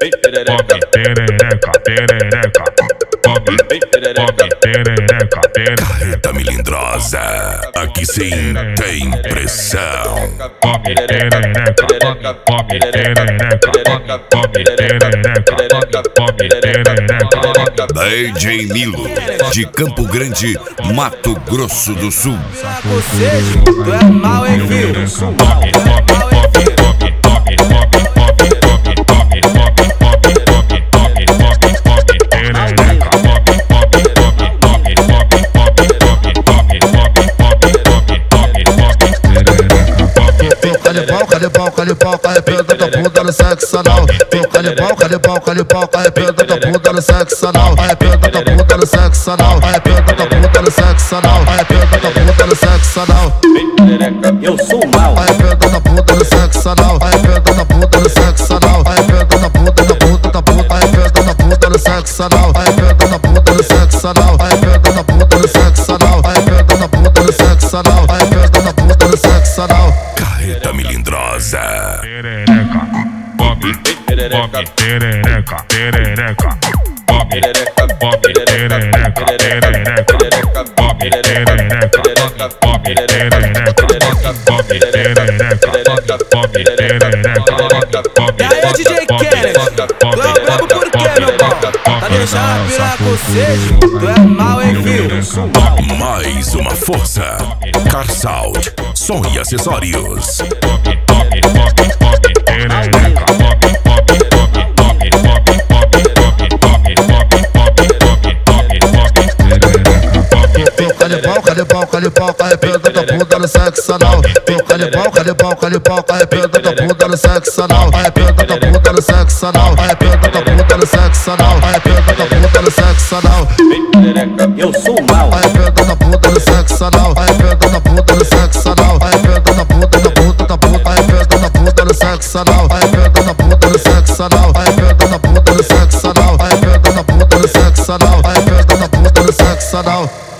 come perereca, perereca, come perereca, perereca. Carreta melindrosa, aqui sim tem pressão. Come perereca, come perereca, come perereca, come perereca. DJ Milo, de Campo Grande, Mato Grosso do Sul. Tu é mal, hein, filho? Canibal, arrependa da bunda no sexo anal. Canibal, arrependa da bunda no sexo anal. Arrependa da bunda no sexo anal. Arrependa da bunda no sexo anal. Arrependa da bunda no sexo anal. Eu sou mal. Arrependa da bunda no sexo anal. Arrependa da bunda no sexo anal. Arrependa da bunda, da bunda, da bunda. Arrependa da bunda no sexo anal. Arrependa da bunda no sexo anal. Arrependa da bunda no sexo anal. Arrependa da bunda no sexo anal. Arrependa da bunda no sexo anal. Carreta melindrosa. Perereca, come perereca, perereca, come perereca, perereca, come perereca, come perereca, come perereca, come. E aí, DJ Kennedy, tu é o brabo por quê, meu pau? Tá deixando a piranha com sede? Tu é mal, hein, filho? Mais uma força. Carsound, som e acessórios. Canibal, arrependa da bunda no sexo anal. Canibal, arrependa da bunda no sexo anal. Arrependa da bunda no sexo anal. Arrependa da bunda no sexo anal. Arrependa da bunda no sexo anal. Eu sou mal. Arrependa da bunda no sexo anal. Arrependa da bunda no sexo anal. Arrependa da bunda, da bunda, da bunda. Arrependa da bunda no sexo anal. Arrependa da bunda no sexo anal. Arrependa da bunda no sexo anal. Arrependa da bunda no sexo anal. Arrependa da bunda no sexo anal.